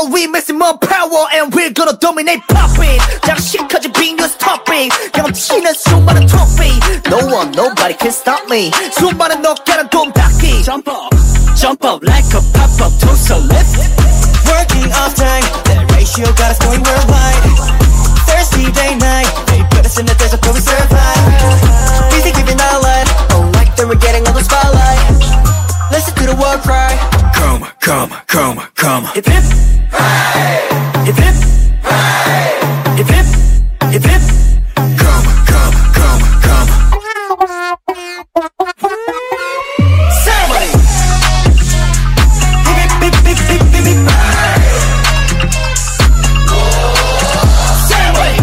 all we missing more power and we're gonna dominate popping 장식까지 big news topic 경치는 수많은 trophy No one nobody can stop me 수많은 어깨는 돔닦기 Jump up like a pop-up toast a lift Working off time that ratio got us going worldwide Thirsty day night they put us in the desert but we survive Busy giving our life oh like they were getting all the spotlight Listen to the war cry Come Hip hip Hey Hip hip Hey Hip hip Hip hip Come Ceremony Hip hip hip hip hip hip hip Ceremony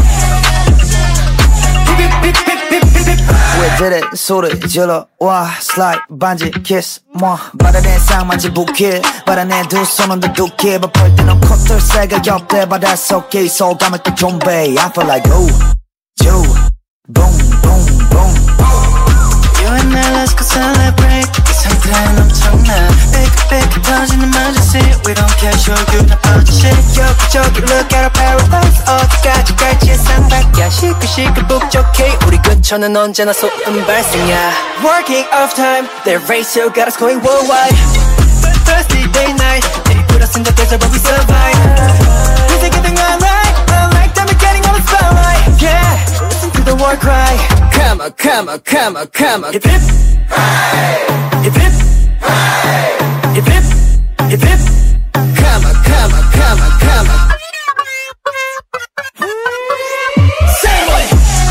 Hip hip hip hip hip hip We did it 소리 질러 와 slide 반지 kiss 뭐 바다내 쌍만지 부케 바다내 두 손은 더 두께 바쁠 때는 콧들 새가 옆에 바닷속에 소감을 또 좀배 I feel like oh Joe boom boom boom You and I let's go celebrate 이 상태는 엄청나 삐끗삐끗 터지는 emergency We don't care show 나 퍼지시 여기저기 look at our paradise 어디까지 갈지 상박이야 시끌시끌 북적해 우리 근처는 언제나 소음 발생이야 Working off time their ratio got us going worldwide Thirsty day night they put us in the desert but we survive Is it getting alright? Unlike them we're getting all the spotlight Yeah, listen to the war cry Come on Hip hip Hey Hip hip Hey Hip hip Hip hip Come on Ceremony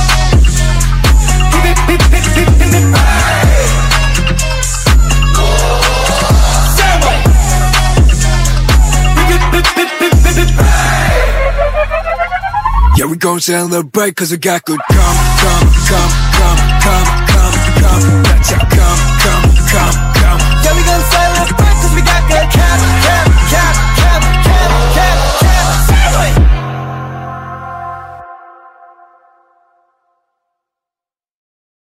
Hip hip hip hip hip hip hip Ceremony Hip hip hip hip hip hip Yeah, we gon' celebrate cause we got good come. That's how come.